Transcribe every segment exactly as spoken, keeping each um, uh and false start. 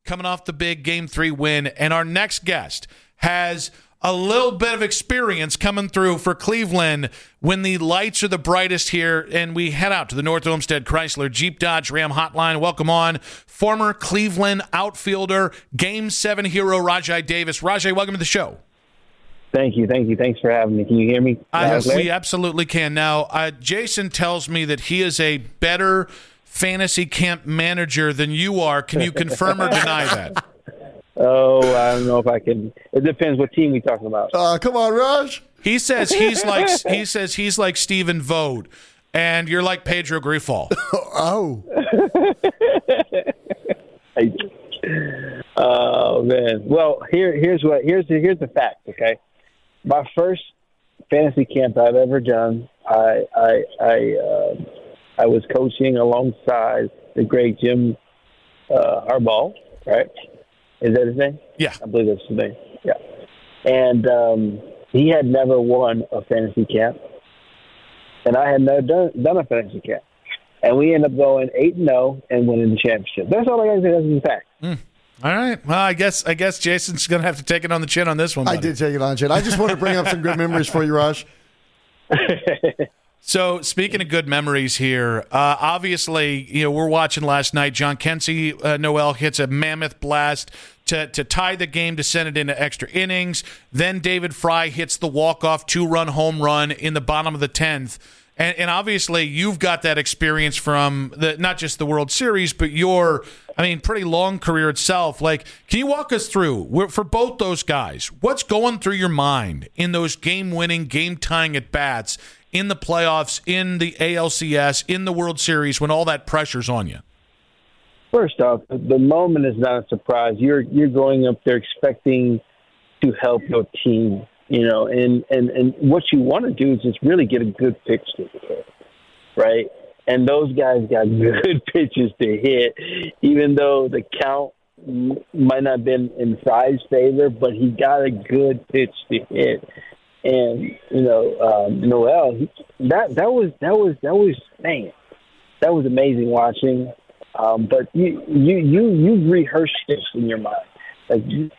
coming off the big Game three win, and our next guest has a little bit of experience coming through for Cleveland when the lights are the brightest here, and we head out to the North Olmsted Chrysler Jeep Dodge Ram hotline. Welcome on former Cleveland outfielder, Game seven hero, Rajai Davis. Rajai, welcome to the show. Thank you, thank you. Thanks for having me. Can you hear me? Uh, we absolutely can. Now, uh, Jason tells me that he is a better fantasy camp manager than you are. Can you confirm or deny that? Oh, I don't know if I can. It depends what team we talking about. Uh, come on, Raj. He says he's like he says he's like Stephen Vogt, and you're like Pedro Grifol. Oh. Oh man. Well, here here's what here's the, here's the fact. Okay, my first fantasy camp I've ever done, I I I, uh, I was coaching alongside the great Jim uh, Harbaugh, right? Is that his name? Yeah. I believe that's his name. Yeah. And um, he had never won a fantasy camp. And I had never done, done a fantasy camp. And we ended up going eight and oh and winning the championship. That's all I got to say. That's the fact. Mm. All right. Well, I guess I guess Jason's going to have to take it on the chin on this one. I buddy. did take it on the chin. I just want to bring up some good memories for you, Raj. So, speaking of good memories here, uh, obviously, you know, we're watching last night. John Kensey uh, Noel hits a mammoth blast to, to tie the game to send it into extra innings. Then David Fry hits the walk-off two-run home run in the bottom of the tenth. And, and obviously, you've got that experience from the, not just the World Series, but your, I mean, pretty long career itself. Like, can you walk us through, for both those guys, what's going through your mind in those game-winning, game-tying at-bats in the playoffs, in the A L C S, in the World Series, when all that pressure's on you? First off, the moment is not a surprise. You're you're going up there expecting to help your team, you know, and, and, and what you want to do is just really get a good pitch to hit, right? And those guys got good pitches to hit, even though the count might not have been in Fry's favor, but he got a good pitch to hit. And you know, um, Noel, he, that that was that was that was man, that was amazing watching. Um, but you you you you rehearsed this in your mind, like you,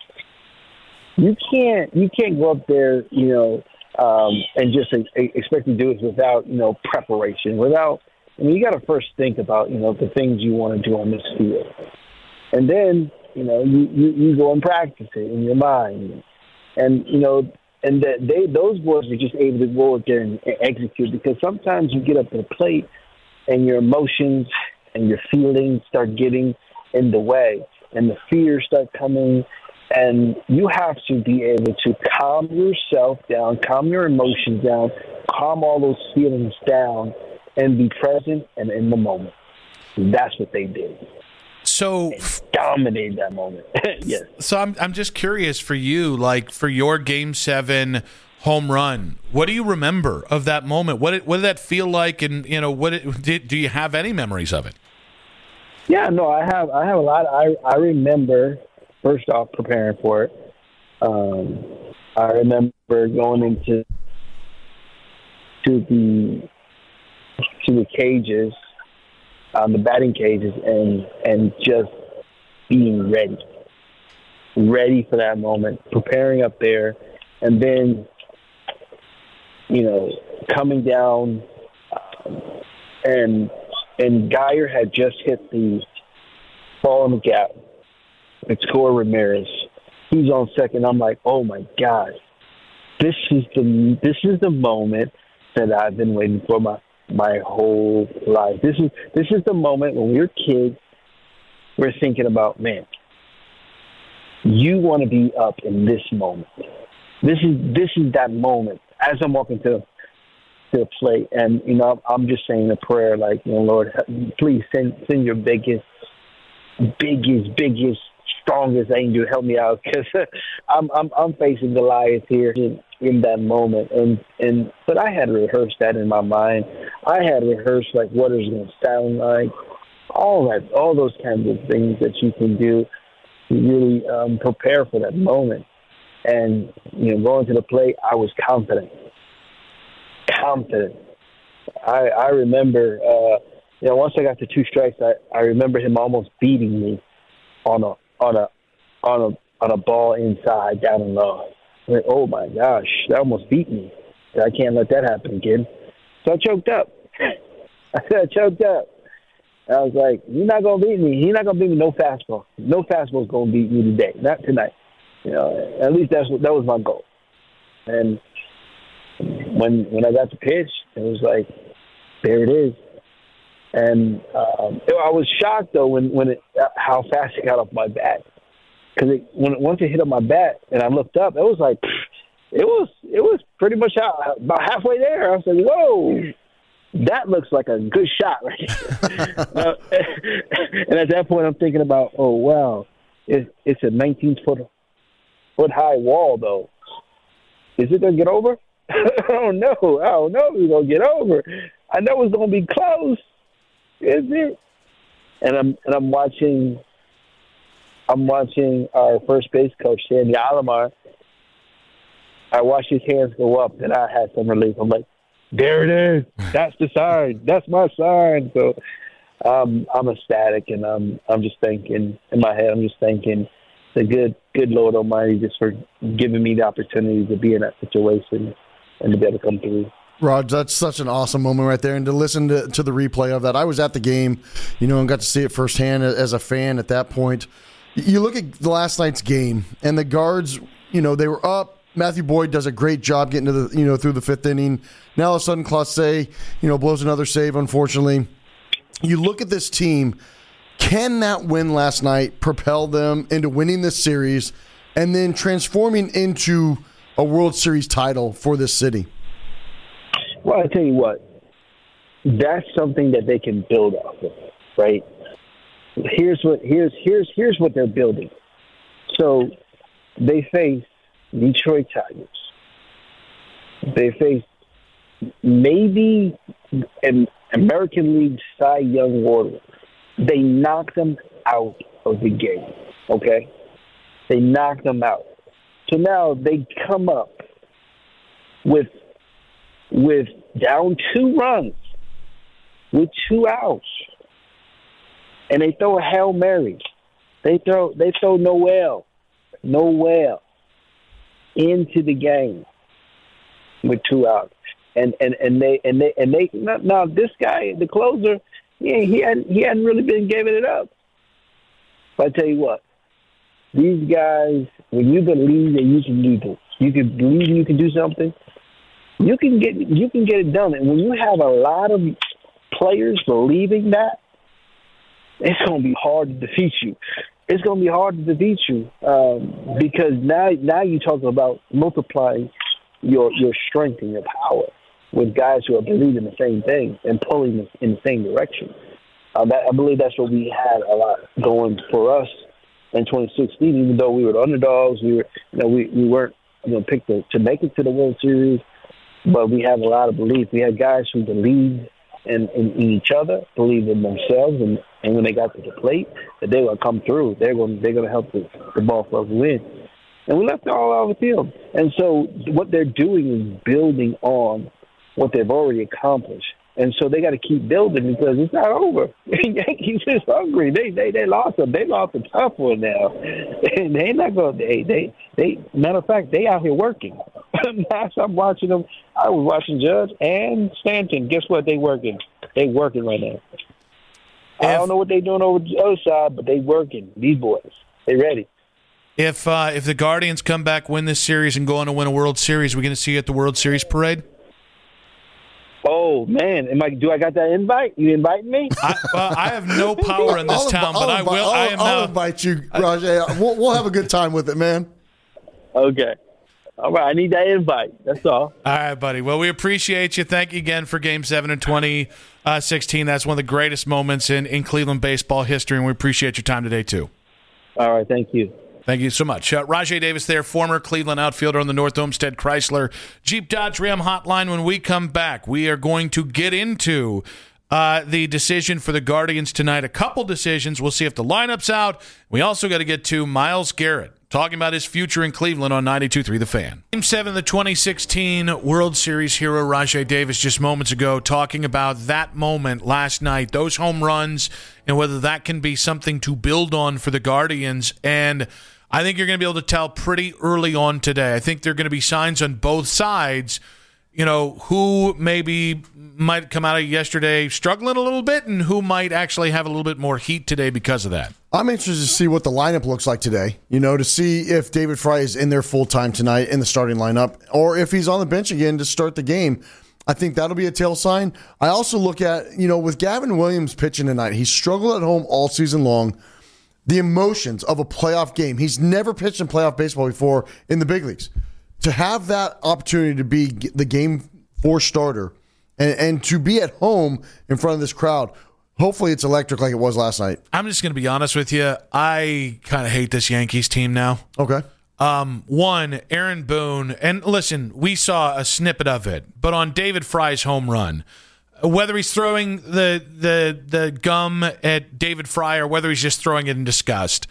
you can't you can't go up there, you know, um, and just a, a, expect to do it without you know preparation. Without, I mean, you got to first think about you know the things you want to do on this field, and then you know you, you, you go and practice it in your mind, and you know. And that they, those boys are just able to go out there and, and execute, because sometimes you get up to the plate and your emotions and your feelings start getting in the way, and the fears start coming, and you have to be able to calm yourself down, calm your emotions down, calm all those feelings down, and be present and in the moment. That's what they did. So dominate that moment. Yes. So I'm I'm just curious for you, like for your Game Seven home run. What do you remember of that moment? What did, what did that feel like? And you know, what it, did, do you have any memories of it? Yeah, no, I have. I have a lot. I I remember first off preparing for it. Um, I remember going into to the to the cages. Um, the batting cages and and just being ready, ready for that moment, preparing up there, and then, you know, coming down, um, and and Geyer had just hit the ball in the gap. It's Corey Ramirez. He's on second. I'm like, oh my God, this is the this is the moment that I've been waiting for my. my whole life. This is this is the moment when we're kids, we're thinking about, man, you want to be up in this moment. This is this is that moment. As I'm walking to to the plate, and you know, I'm just saying a prayer, like, you know, Lord, please send send your biggest, biggest, biggest, strongest angel help me out, because I'm I'm I'm facing Goliath here in, in that moment, and and but I had rehearsed that in my mind. I had rehearsed like what it's going to sound like, all that, all those kinds of things that you can do to really um, prepare for that moment. And you know, going to the plate, I was confident, confident. I I remember, uh, you know, once I got to two strikes, I I remember him almost beating me on a on a on a on a ball inside down and low. I'm like, oh my gosh, that almost beat me. I can't let that happen again. So I choked up. I said I choked up. I was like, "You're not gonna beat me. You're not gonna beat me. No fastball. No fastball's gonna beat me today. Not tonight. You know. At least that's what that was my goal." And when when I got the pitch, it was like, there it is. And um, I was shocked though when when it how fast it got off my bat, because it, when it, once it hit on my bat and I looked up, it was like it was it was pretty much out, about halfway there. I was like, whoa, that looks like a good shot right here. uh, and at that point, I'm thinking about, oh wow, it, it's a nineteen foot foot high wall though. Is it gonna get over? I don't know. I don't know if it's gonna get over. I know it's gonna be close. Is it? And I'm and I'm watching. I'm watching our first base coach, Sandy Alomar. I watched his hands go up, and I had some relief. I'm like, there it is. That's the sign. That's my sign. So um, I'm ecstatic, and I'm I'm just thinking in my head. I'm just thinking, the good good Lord Almighty, just for giving me the opportunity to be in that situation and to be able to come through. Raj, that's such an awesome moment right there. And to listen to, to the replay of that, I was at the game, you know, and got to see it firsthand as a fan at that point. You look at the last night's game, and the Guards, you know, they were up. Matthew Boyd does a great job getting to the, you know, through the fifth inning. Now all of a sudden, Clase, you know, blows another save, unfortunately. You look at this team, can that win last night propel them into winning this series and then transforming into a World Series title for this city? Well, I tell you what, that's something that they can build off of, right? Here's what here's here's here's what they're building. So they face Detroit Tigers. They face maybe an American League Cy Young Award. They knocked them out of the game. Okay, they knocked them out. So now they come up with. with down two runs, with two outs, and they throw a Hail Mary. They throw they throw Noel, Noel into the game with two outs, and and, and they and they and they now this guy, the closer, yeah, he hadn't he hadn't really been giving it up. But I tell you what, these guys, when you believe that you can do this, you can believe you can do something. You can get you can get it done, and when you have a lot of players believing that, it's going to be hard to defeat you. It's going to be hard to defeat you um, because now now you talk about multiplying your your strength and your power with guys who are believing the same thing and pulling in the same direction. Uh, that, I believe that's what we had a lot going for us in twenty sixteen. Even though we were the underdogs, we were you know we, we weren't you know picked to, to make it to the World Series. But we have a lot of belief. We had guys who believed in, in, in each other, believed in themselves, and, and when they got to the plate, that they would come through. They're going they're going to help the, the ball club win. And we left it all out of the field. And so what they're doing is building on what they've already accomplished. And so they got to keep building because it's not over. Yankees is hungry. They they they lost a they lost a tough one now. And they not going. They they they. Matter of fact, they out here working. I'm watching them. I was watching Judge and Stanton. Guess what? They working. They working right now. If, I don't know what they doing over the other side, but they working. These boys, they ready. If uh, if the Guardians come back, win this series, and go on to win a World Series, we're going to see you at the World Series parade. Oh man, am I? Do I got that invite? You inviting me? I, well, I have no power in this I'll town, invi- but I'll I invi- will. I'll, I am I'll now. invite you, Raj. We'll, we'll have a good time with it, man. Okay. All right, I need that invite. That's all. All right, buddy. Well, we appreciate you. Thank you again for Game seven and twenty sixteen. That's one of the greatest moments in, in Cleveland baseball history, and we appreciate your time today, too. All right, thank you. Thank you so much. Uh, Rajai Davis there, former Cleveland outfielder on the North Olmsted Chrysler Jeep Dodge Ram hotline. When we come back, we are going to get into uh, the decision for the Guardians tonight. A couple decisions. We'll see if the lineup's out. We also got to get to Myles Garrett talking about his future in Cleveland on ninety-two point three The Fan. Game seven of the twenty sixteen World Series hero Rajai Davis just moments ago talking about that moment last night, those home runs, and whether that can be something to build on for the Guardians. And I think you're going to be able to tell pretty early on today. I think there are going to be signs on both sides, you know, who maybe might come out of yesterday struggling a little bit and who might actually have a little bit more heat today because of that. I'm interested to see what the lineup looks like today, you know, to see if David Fry is in there full-time tonight in the starting lineup or if he's on the bench again to start the game. I think that'll be a tail sign. I also look at, you know, with Gavin Williams pitching tonight, he struggled at home all season long. The emotions of a playoff game. He's never pitched in playoff baseball before in the big leagues. To have that opportunity to be the game four starter and, and to be at home in front of this crowd, hopefully it's electric like it was last night. I'm just going to be honest with you. I kind of hate this Yankees team now. Okay. Um, one, Aaron Boone, and listen, we saw a snippet of it, but on David Fry's home run, whether he's throwing the the the gum at David Fry or whether he's just throwing it in disgust,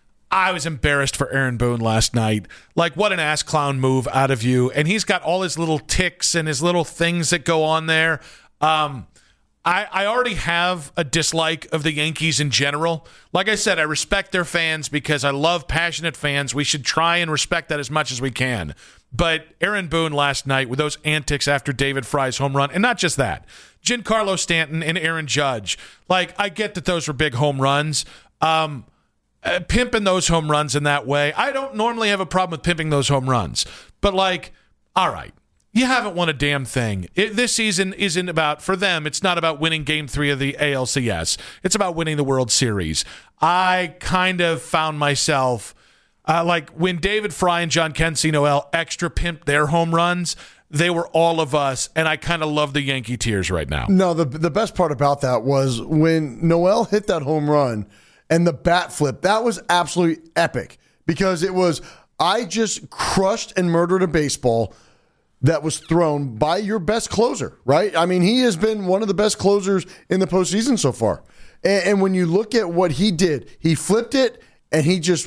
I was embarrassed for Aaron Boone last night. Like, what an ass clown move out of you. And he's got all his little ticks and his little things that go on there. Um, I, I already have a dislike of the Yankees in general. Like I said, I respect their fans because I love passionate fans. We should try and respect that as much as we can. But Aaron Boone last night with those antics after David Fry's home run, and not just that, Giancarlo Stanton and Aaron Judge. Like, I get that those were big home runs. Um, Uh, pimping those home runs in that way. I don't normally have a problem with pimping those home runs. But, like, all right, you haven't won a damn thing. It, this season isn't about, for them, it's not about winning game three of the A L C S. It's about winning the World Series. I kind of found myself, uh, like, when David Fry and John Kensey Noel extra pimped their home runs, they were all of us, and I kind of love the Yankee tears right now. No, the the best part about that was when Noel hit that home run, and the bat flip, that was absolutely epic because it was, I just crushed and murdered a baseball that was thrown by your best closer, right? I mean, he has been one of the best closers in the postseason so far. And, and when you look at what he did, he flipped it and he just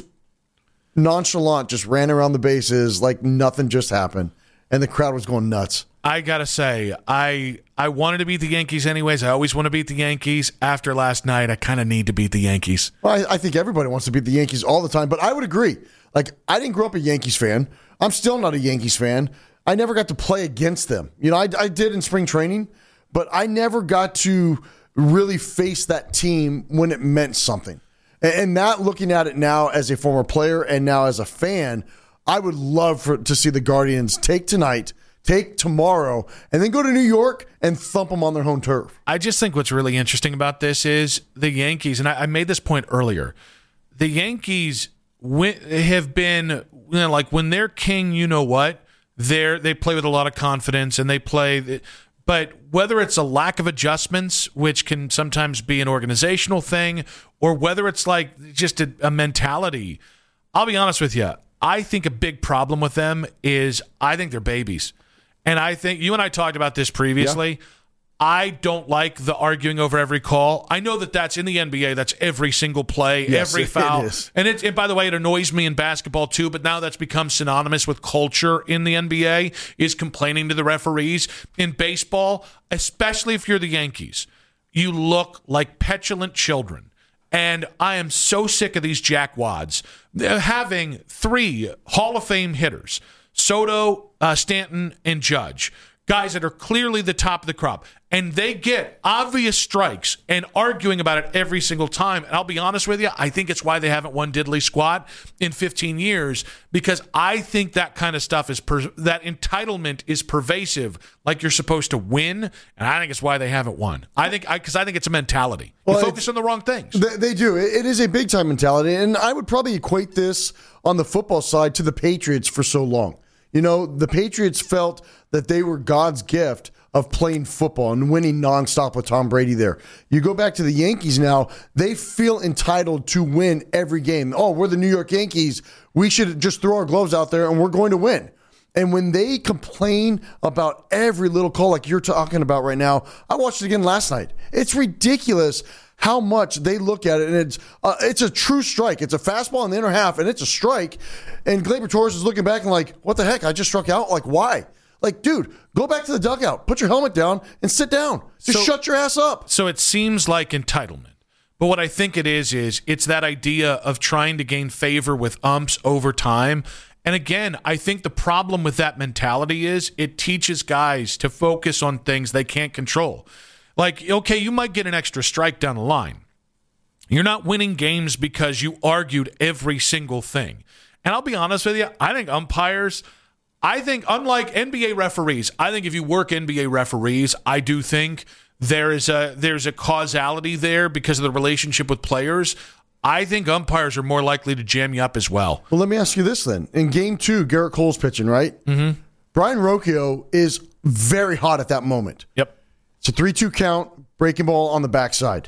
nonchalant just ran around the bases like nothing just happened. And the crowd was going nuts. I got to say, I I wanted to beat the Yankees anyways. I always want to beat the Yankees. After last night, I kind of need to beat the Yankees. Well, I, I think everybody wants to beat the Yankees all the time, but I would agree. Like, I didn't grow up a Yankees fan. I'm still not a Yankees fan. I never got to play against them. You know, I, I did in spring training, but I never got to really face that team when it meant something. And, and that, looking at it now as a former player and now as a fan, I would love for, to see the Guardians take tonight, take tomorrow, and then go to New York and thump them on their home turf. I just think what's really interesting about this is the Yankees, and I, I made this point earlier, the Yankees win, have been, you know, like when they're king, you know what, they're, they play with a lot of confidence, and they play, but whether it's a lack of adjustments, which can sometimes be an organizational thing, or whether it's like just a, a mentality, I'll be honest with you, I think a big problem with them is I think they're babies. And I think you and I talked about this previously. Yeah. I don't like the arguing over every call. I know that that's in the N B A. That's every single play, yes, every foul. It is. And, it, and by the way, it annoys me in basketball too, but now that's become synonymous with culture in the N B A, is complaining to the referees. In baseball, especially if you're the Yankees, you look like petulant children. And I am so sick of these jackwads having three Hall of Fame hitters, Soto, uh, Stanton, and Judge, guys that are clearly the top of the crop, and they get obvious strikes and arguing about it every single time. And I'll be honest with you, I think it's why they haven't won diddly squat in fifteen years, because I think that kind of stuff is per- that entitlement is pervasive, like you're supposed to win, and I think it's why they haven't won. I think because I, I think it's a mentality. You well, focus on the wrong things. They, they do. It, it is a big time mentality, and I would probably equate this on the football side to the Patriots for so long. You know, the Patriots felt that they were God's gift of playing football and winning nonstop with Tom Brady there. You go back to the Yankees now, they feel entitled to win every game. Oh, we're the New York Yankees. We should just throw our gloves out there and we're going to win. And when they complain about every little call like you're talking about right now, I watched it again last night. It's ridiculous how much they look at it, and it's uh, it's a true strike. It's a fastball in the inner half, and it's a strike. And Gleyber Torres is looking back and like, what the heck? I just struck out? Like, why? Like, dude, go back to the dugout, put your helmet down, and sit down. Just So- shut your ass up. So it seems like entitlement. But what I think it is, is it's that idea of trying to gain favor with umps over time. And again, I think the problem with that mentality is it teaches guys to focus on things they can't control. Like, okay, you might get an extra strike down the line. You're not winning games because you argued every single thing. And I'll be honest with you, I think umpires, I think unlike N B A referees, I think if you work N B A referees, I do think there is a there's a causality there because of the relationship with players. I think umpires are more likely to jam you up as well. Well, let me ask you this then. In game two, Garrett Cole's pitching, right? Mm-hmm. Brian Rocchio is very hot at that moment. Yep. It's a three two count, breaking ball on the backside.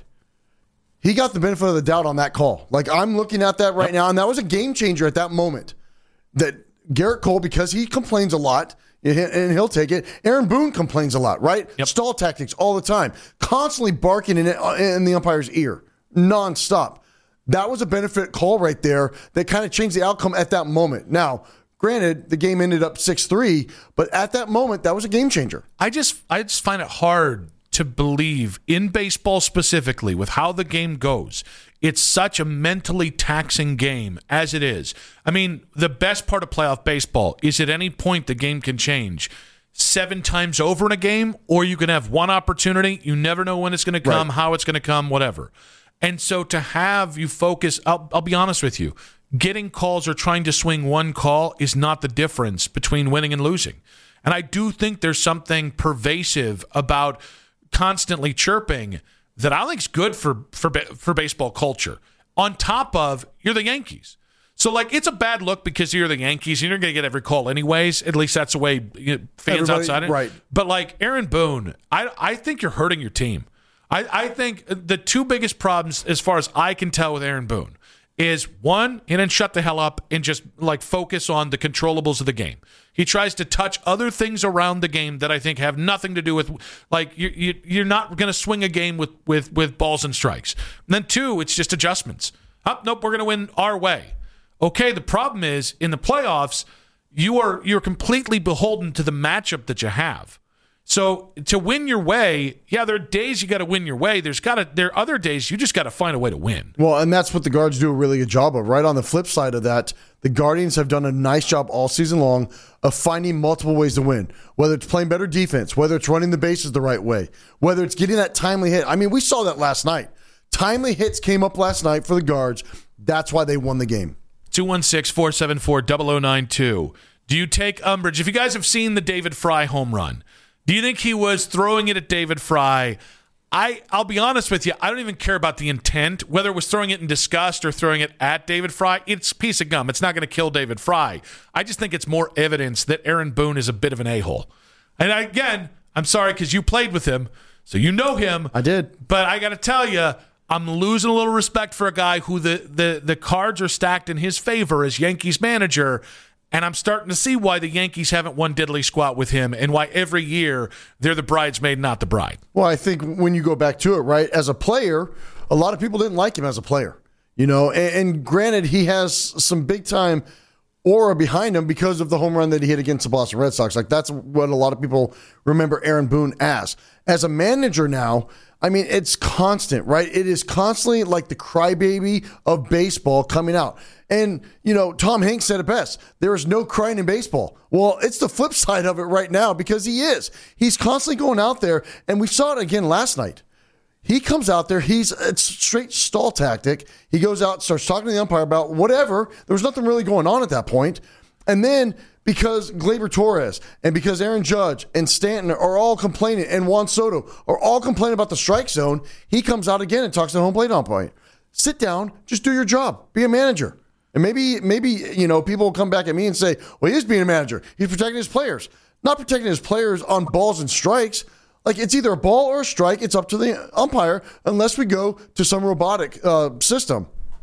He got the benefit of the doubt on that call. Like, I'm looking at that right yep. now, and that was a game changer at that moment. That Garrett Cole, because he complains a lot, and he'll take it. Aaron Boone complains a lot, right? Yep. Stall tactics all the time. Constantly barking in, in the umpire's ear, nonstop. That was a benefit call right there that kind of changed the outcome at that moment. Now, granted, the game ended up six three, but at that moment, that was a game changer. I just I just find it hard to believe in baseball specifically with how the game goes. It's such a mentally taxing game as it is. I mean, the best part of playoff baseball is at any point the game can change seven times over in a game, or you can have one opportunity. You never know when it's going to come, right. how it's going to come, whatever. And so to have you focus, I'll, I'll be honest with you, getting calls or trying to swing one call is not the difference between winning and losing. And I do think there's something pervasive about constantly chirping that I think is good for, for, for baseball culture. On top of, you're the Yankees. So, like, it's a bad look because you're the Yankees and you're going to get every call anyways. At least that's the way you know, fans Everybody, outside it. Right. But, like, Aaron Boone, I, I think you're hurting your team. I, I think the two biggest problems, as far as I can tell with Aaron Boone, is one, he didn't shut the hell up and just like focus on the controllables of the game. He tries to touch other things around the game that I think have nothing to do with, like, you, you, you're not going to swing a game with, with, with balls and strikes. And then two, it's just adjustments. Oh, nope, we're going to win our way. Okay, the problem is in the playoffs, you are you're completely beholden to the matchup that you have. So to win your way, yeah, there are days you got to win your way. There's got to there are other days you just got to find a way to win. Well, and that's what the Guards do a really good job of. Right on the flip side of that, the Guardians have done a nice job all season long of finding multiple ways to win. Whether it's playing better defense, whether it's running the bases the right way, whether it's getting that timely hit. I mean, we saw that last night. Timely hits came up last night for the Guards. That's why they won the game. two one six, four seven four, zero zero nine two. Do you take umbrage? If you guys have seen the David Fry home run, do you think he was throwing it at David Fry? I, I'll be honest with you, I don't even care about the intent, whether it was throwing it in disgust or throwing it at David Fry. It's a piece of gum. It's not going to kill David Fry. I just think it's more evidence that Aaron Boone is a bit of an a-hole. And I, again, I'm sorry because you played with him, so you know him. I did. But I got to tell you, I'm losing a little respect for a guy who the, the, the cards are stacked in his favor as Yankees manager. And I'm starting to see why the Yankees haven't won diddly squat with him and why every year they're the bridesmaid, not the bride. Well, I think when you go back to it, right, as a player, a lot of people didn't like him as a player. You know, and, and granted, he has some big-time aura behind him because of the home run that he hit against the Boston Red Sox. Like, that's what a lot of people remember Aaron Boone as. As a manager now, I mean, it's constant, right? It is constantly like the crybaby of baseball coming out. And, you know, Tom Hanks said it best. There is no crying in baseball. Well, it's the flip side of it right now because he is. He's constantly going out there, and we saw it again last night. He comes out there. He's it's straight stall tactic. He goes out, starts talking to the umpire about whatever. There was nothing really going on at that point. And then because Gleyber Torres and because Aaron Judge and Stanton are all complaining and Juan Soto are all complaining about the strike zone, he comes out again and talks to the home plate umpire. Sit down. Just do your job. Be a manager. And maybe, maybe you know, people will come back at me and say, well, he is being a manager. He's protecting his players. Not protecting his players on balls and strikes. Like, it's either a ball or a strike. It's up to the umpire unless we go to some robotic uh, system.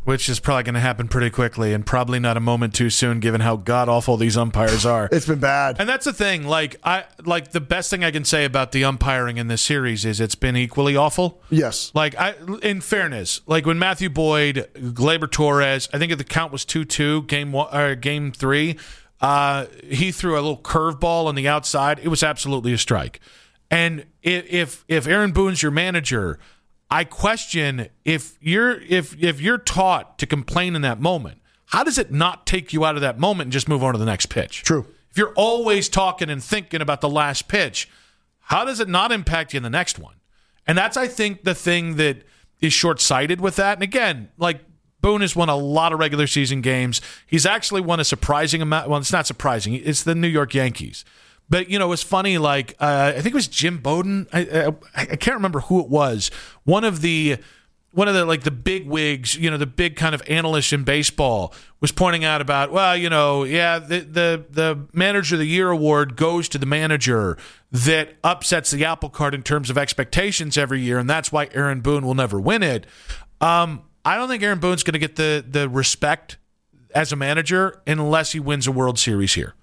Which is probably going to happen pretty quickly and probably not a moment too soon given how god-awful these umpires are. It's been bad. And that's the thing. Like, I like the best thing I can say about the umpiring in this series is it's been equally awful. Yes. Like, I, in fairness, like when Matthew Boyd, Gleyber Torres, I think the count was two two, game one, or game three, uh, he threw a little curveball on the outside. It was absolutely a strike. And if if Aaron Boone's your manager, I question if you're if if you're taught to complain in that moment, how does it not take you out of that moment and just move on to the next pitch? True. If you're always talking and thinking about the last pitch, how does it not impact you in the next one? And that's, I think, the thing that is short-sighted with that. And again, like Boone has won a lot of regular season games. He's actually won a surprising amount. Well, it's not surprising. It's the New York Yankees. But, you know, it was funny, like, uh, I think it was Jim Bowden. I, I I can't remember who it was. One of the, one of the, like, the big wigs, you know, the big kind of analyst in baseball was pointing out about, well, you know, yeah, the, the, the Manager of the Year award goes to the manager that upsets the apple cart in terms of expectations every year, and that's why Aaron Boone will never win it. Um, I don't think Aaron Boone's going to get the the respect as a manager unless he wins a World Series here.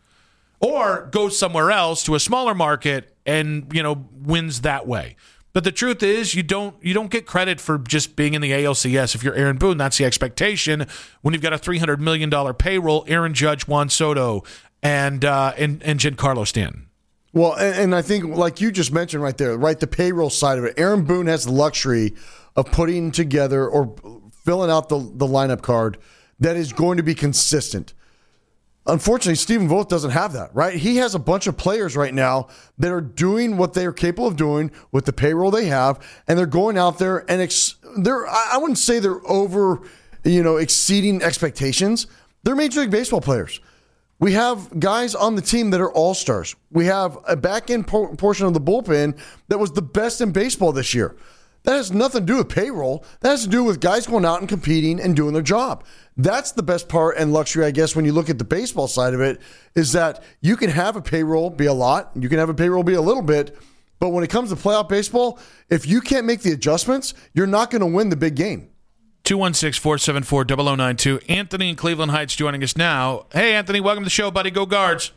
Or goes somewhere else to a smaller market and, you know, wins that way. But the truth is, you don't you don't get credit for just being in the A L C S. If you're Aaron Boone, that's the expectation. When you've got a three hundred million dollars payroll, Aaron Judge, Juan Soto, and uh, and and Giancarlo Stanton. Well, and, and I think, like you just mentioned right there, right, the payroll side of it, Aaron Boone has the luxury of putting together or filling out the, the lineup card that is going to be consistent. Unfortunately, Stephen Vogt doesn't have that, right? He has a bunch of players right now that are doing what they are capable of doing with the payroll they have, and they're going out there and ex- they're I wouldn't say they're over, you know, exceeding expectations. They're Major League Baseball players. We have guys on the team that are all-stars. We have a back-end por- portion of the bullpen that was the best in baseball this year. That has nothing to do with payroll. That has to do with guys going out and competing and doing their job. That's the best part and luxury, I guess, when you look at the baseball side of it, is that you can have a payroll be a lot, you can have a payroll be a little bit, but when it comes to playoff baseball, if you can't make the adjustments, you're not going to win the big game. two one six, four seven four, zero zero nine two. Anthony in Cleveland Heights joining us now. Hey, Anthony, welcome to the show, buddy. Go Guards.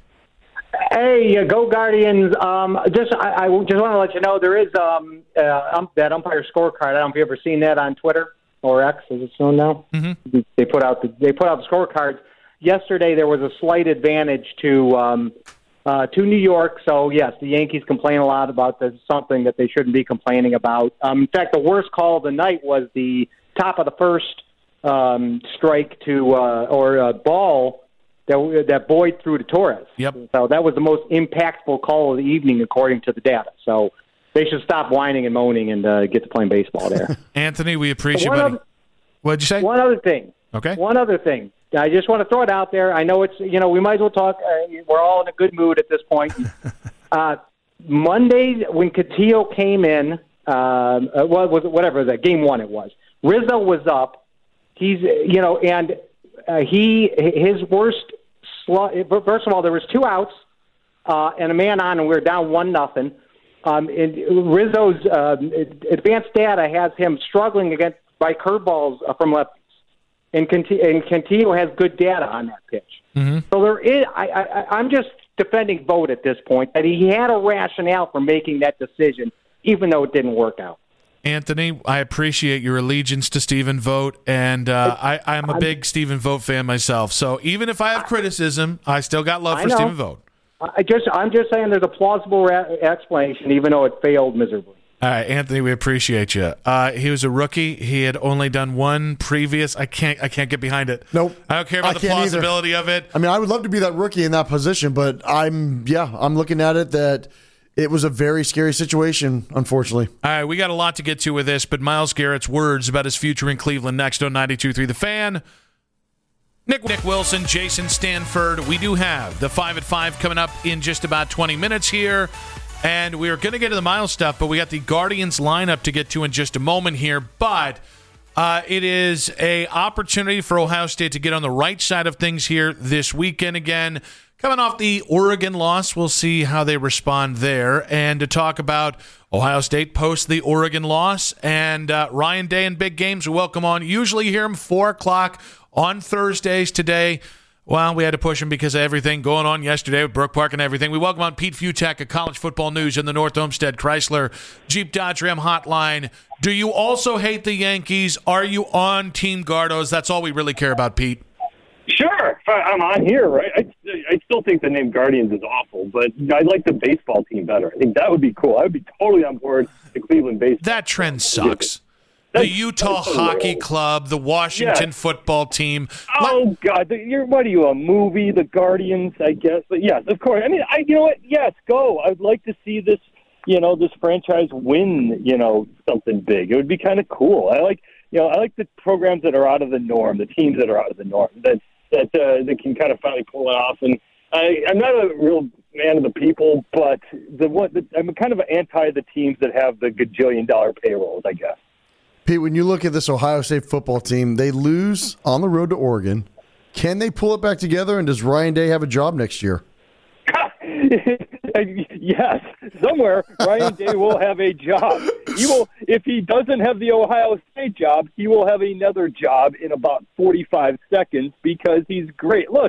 Hey, uh, go Guardians! Um, just I, I just want to let you know there is um, uh, um, that umpire scorecard. I don't know if you've ever seen that on Twitter or X, as it's known now. Mm-hmm. They put out the they put out the scorecards. Yesterday there was a slight advantage to um, uh, to New York. So yes, the Yankees complain a lot about this, something that they shouldn't be complaining about. Um, in fact, the worst call of the night was the top of the first um, strike to uh, or uh, ball. That, that Boyd threw to Torres. Yep. So that was the most impactful call of the evening, according to the data. So they should stop whining and moaning and uh, get to playing baseball there. Anthony, we appreciate you, buddy. What'd you say? One other thing. Okay. One other thing. I just want to throw it out there. I know it's, you know, we might as well talk. Uh, we're all in a good mood at this point. uh, Monday, when Castillo came in, um, uh, what was it, whatever that game one it was, Rizzo was up. He's, you know, and Uh, he his worst slug. First of all, there was two outs uh, and a man on, and we were down one nothing. Um, Rizzo's uh, advanced data has him struggling against by curveballs from lefties, and Cantillo has good data on that pitch. Mm-hmm. So there is. I, I, I'm just defending Vogt at this point that he had a rationale for making that decision, even though it didn't work out. Anthony, I appreciate your allegiance to Stephen Vogt, and uh, I, I'm a big Stephen Vogt fan myself. So even if I have criticism, I still got love for Stephen Vogt. I just, I'm just saying there's a plausible ra- explanation, even though it failed miserably. All right, Anthony, we appreciate you. Uh, he was a rookie. He had only done one previous. I can't, I can't get behind it. Nope. I don't care about I the plausibility either. of it. I mean, I would love to be that rookie in that position, but I'm, yeah, I'm looking at it that it was a very scary situation, unfortunately. All right, we got a lot to get to with this, but Myles Garrett's words about his future in Cleveland next on ninety-two point three The Fan. Nick, Nick Wilson, Jason Stanford. We do have the five at five coming up in just about twenty minutes here, and we are going to get to the Myles stuff, but we got the Guardians lineup to get to in just a moment here. But Uh, it is a opportunity for Ohio State to get on the right side of things here this weekend again. Coming off the Oregon loss, we'll see how they respond there. And to talk about Ohio State post the Oregon loss and uh, Ryan Day in big games, we welcome on. Usually hear him four o'clock on Thursdays. Today, well, we had to push him because of everything going on yesterday with Brook Park and everything. We welcome on Pete Futak of College Football News in the North Olmsted Chrysler Jeep Dodge Ram hotline. Do you also hate the Yankees? Are you on Team Gardos? That's all we really care about, Pete. Sure, I'm on here, right? I, I still think the name Guardians is awful, but I like the baseball team better. I think that would be cool. I would be totally on board the Cleveland baseball. That trend sucks. The Utah Hockey Club, the Washington yes. football team. Oh, God. You're, what are you, a movie, The Guardians, I guess? But, yes, of course. I mean, I, you know what? Yes, go. I'd like to see this, you know, this franchise win, you know, something big. It would be kind of cool. I like, you know, I like the programs that are out of the norm, the teams that are out of the norm, that that, uh, that can kind of finally pull it off. And I, I'm not a real man of the people, but the what the, I'm kind of anti the teams that have the gajillion dollar payrolls, I guess. Pete, when you look at this Ohio State football team, they lose on the road to Oregon. Can they pull it back together, and does Ryan Day have a job next year? Yes, somewhere Ryan Day will have a job. He will, if he doesn't have the Ohio State job, he will have another job in about forty-five seconds because he's great. Look,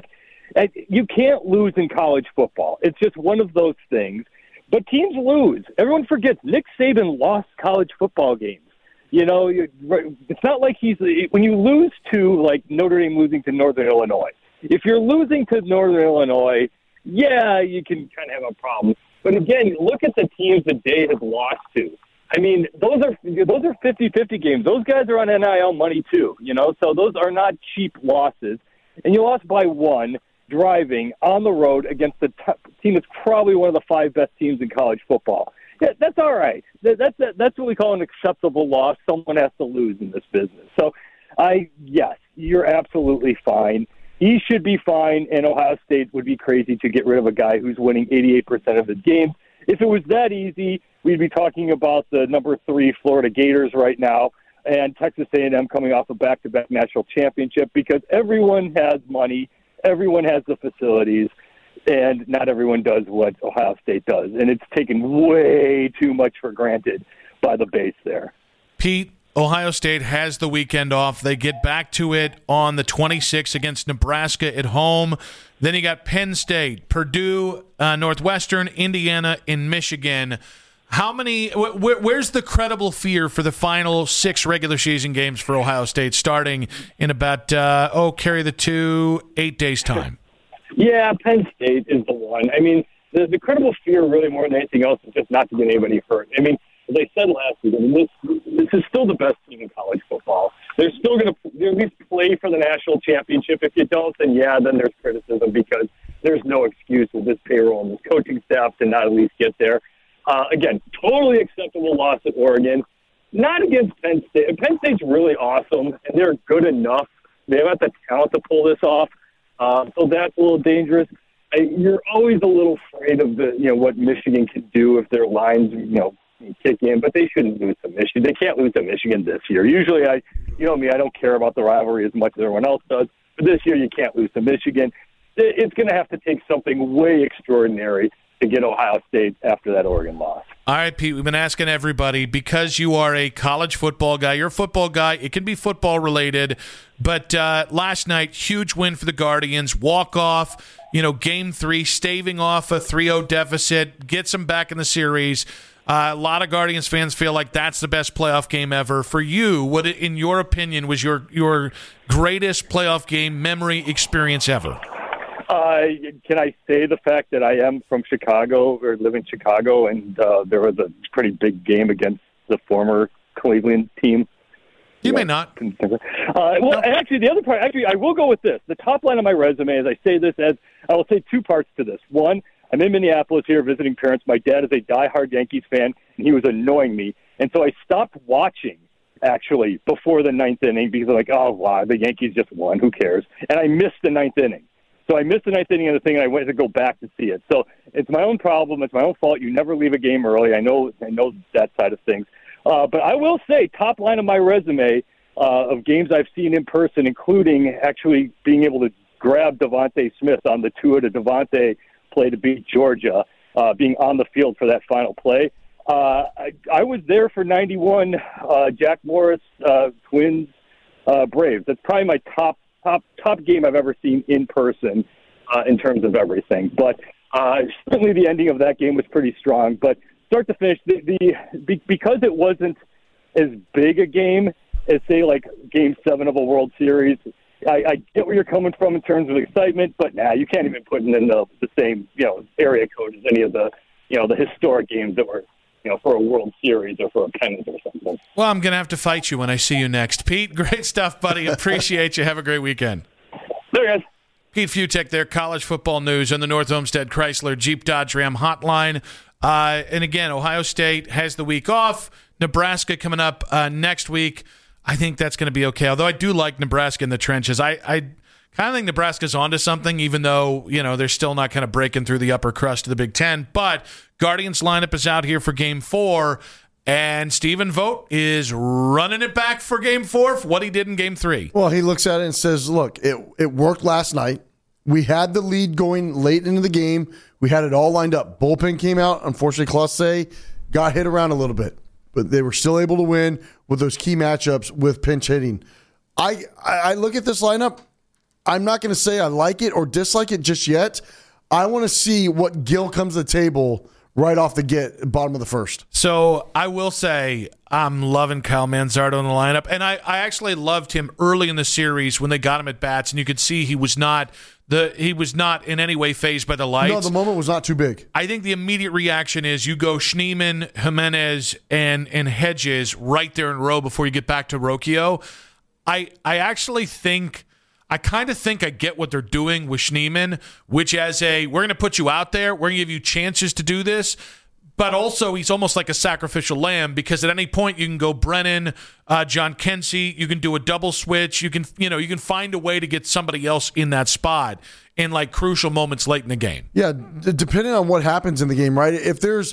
you can't lose in college football. It's just one of those things. But teams lose. Everyone forgets Nick Saban lost college football games. You know, it's not like he's – when you lose to, like, Notre Dame losing to Northern Illinois, if you're losing to Northern Illinois, yeah, you can kind of have a problem. But, again, look at the teams that Day has lost to. I mean, those are those are fifty-fifty games. Those guys are on N I L money, too, you know, so those are not cheap losses. And you lost by one driving on the road against the t- team that's probably one of the five best teams in college football. Yeah, that's all right. That, that's that, that's what we call an acceptable loss. Someone has to lose in this business. So, I yes, you're absolutely fine. He should be fine, and Ohio State would be crazy to get rid of a guy who's winning eighty-eight percent of his games. If it was that easy, we'd be talking about the number three Florida Gators right now and Texas A and M coming off a back-to-back national championship because everyone has money, everyone has the facilities, and not everyone does what Ohio State does. And it's taken way too much for granted by the base there. Pete, Ohio State has the weekend off. They get back to it on the twenty-sixth against Nebraska at home. Then you got Penn State, Purdue, uh, Northwestern, Indiana, and Michigan. How many? Wh- where's the credible fear for the final six regular season games for Ohio State starting in about, uh, oh, carry the two, eight days' time? Yeah, Penn State is the one. I mean, the, the credible fear really more than anything else is just not to get anybody hurt. I mean, as I said last week, I mean, this, this is still the best team in college football. They're still going to at least play for the national championship. If you don't, then yeah, then there's criticism because there's no excuse with this payroll and this coaching staff to not at least get there. Uh, again, totally acceptable loss at Oregon. Not against Penn State. Penn State's really awesome, and they're good enough. They've got the talent to pull this off. Uh, so that's a little dangerous. I, you're always a little afraid of the, you know, what Michigan can do if their lines, you know, kick in, but they shouldn't lose to Michigan. They can't lose to Michigan this year. Usually, I, you know me, I don't care about the rivalry as much as everyone else does. But this year, you can't lose to Michigan. It's going to have to take something way extraordinary to get Ohio State after that Oregon loss. All right, Pete, we've been asking everybody, because you are a college football guy, you're a football guy, it can be football related, but uh, last night, huge win for the Guardians, walk-off, you know, game three, staving off a three oh deficit, gets them back in the series. Uh, a lot of Guardians fans feel like that's the best playoff game ever. For you, what, in your opinion, was your, your greatest playoff game memory experience ever? Uh, can I say the fact that I am from Chicago or live in Chicago, and uh, there was a pretty big game against the former Cleveland team? You may not. Uh, well, no. Actually, the other part, actually, I will go with this. The top line of my resume, as I say this, as I will say two parts to this. One, I'm in Minneapolis here visiting parents. My dad is a diehard Yankees fan, and he was annoying me. And so I stopped watching, actually, before the ninth inning because I'm like, oh, wow, the Yankees just won. Who cares? And I missed the ninth inning. So I missed the ninth inning of the thing, and I went to go back to see it. So it's my own problem. It's my own fault. You never leave a game early. I know I know that side of things. Uh, but I will say, top line of my resume, uh, of games I've seen in person, including actually being able to grab Devontae Smith on the Tua to Devontae play to beat Georgia, uh, being on the field for that final play. Uh, I, I was there for ninety-one uh, Jack Morris, uh, Twins, uh, Braves. That's probably my top, top, top game I've ever seen in person uh, in terms of everything. But uh, certainly the ending of that game was pretty strong. But start to finish, the, the be, because it wasn't as big a game as, say, like Game seven of a World Series, I, I get where you're coming from in terms of excitement, but nah, you can't even put it in the, the same, you know, area code as any of the, you know, the historic games that were, you know, for a World Series or for a pennant or something. Well, I'm going to have to fight you when I see you next. Pete, great stuff, buddy. Appreciate you. Have a great weekend. There he is. Pete Fiutak there, college football news on the North Olmsted Chrysler Jeep Dodge Ram hotline. Uh, and again, Ohio State has the week off. Nebraska coming up uh, next week. I think that's going to be okay. Although I do like Nebraska in the trenches. I, I kind of think Nebraska's onto something, even though, you know, they're still not kind of breaking through the upper crust of the Big Ten. But Guardians lineup is out here for game four, and Stephen Vogt is running it back for game four for what he did in game three. Well, he looks at it and says, look, it, it worked last night. We had the lead going late into the game. We had it all lined up. Bullpen came out. Unfortunately, Clase got hit around a little bit, but they were still able to win with those key matchups with pinch hitting. I, I look at this lineup. I'm not going to say I like it or dislike it just yet. I want to see what Gill comes to the table right off the get, bottom of the first. So I will say I'm loving Kyle Manzardo in the lineup, and I, I actually loved him early in the series when they got him at bats, and you could see he was not the he was not in any way fazed by the lights. No, the moment was not too big. I think the immediate reaction is you go Schneemann, Jimenez, and and Hedges right there in a row before you get back to Rocchio. I I actually think. I kind of think I get what they're doing with Schneemann, which as a, we're going to put you out there, we're going to give you chances to do this, but also he's almost like a sacrificial lamb because at any point you can go Brennan, uh, John Kensey, you can do a double switch, you can, you know, you can find a way to get somebody else in that spot in like crucial moments late in the game. Yeah, d- depending on what happens in the game, right? If there's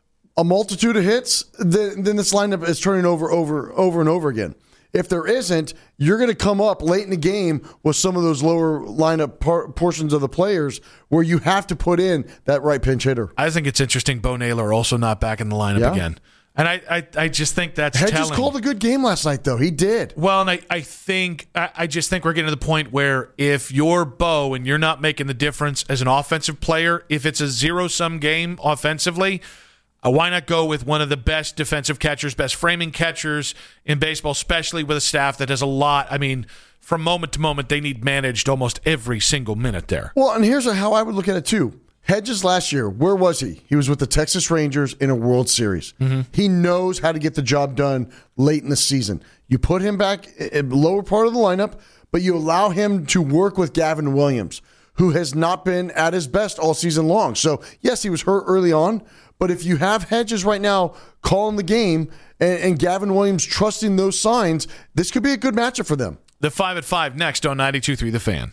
a multitude of hits, then, then this lineup is turning over, over, over and over again. If there isn't, you're going to come up late in the game with some of those lower lineup par- portions of the players where you have to put in that right pinch hitter. I think it's interesting Bo Naylor also not back in the lineup yeah. again. And I, I, I just think that's Hedges telling. called a good game last night, though. He did. Well, and I, I think, I, I just think we're getting to the point where if you're Bo and you're not making the difference as an offensive player, if it's a zero-sum game offensively, Uh, why not go with one of the best defensive catchers, best framing catchers in baseball, especially with a staff that has a lot. I mean, from moment to moment, they need managed almost every single minute there. Well, and here's how I would look at it, too. Hedges last year, where was he? He was with the Texas Rangers in a World Series. Mm-hmm. He knows how to get the job done late in the season. You put him back in the lower part of the lineup, but you allow him to work with Gavin Williams, who has not been at his best all season long. So, yes, he was hurt early on, but if you have Hedges right now calling the game and, and Gavin Williams trusting those signs, this could be a good matchup for them. The five at five next on ninety-two point three The Fan.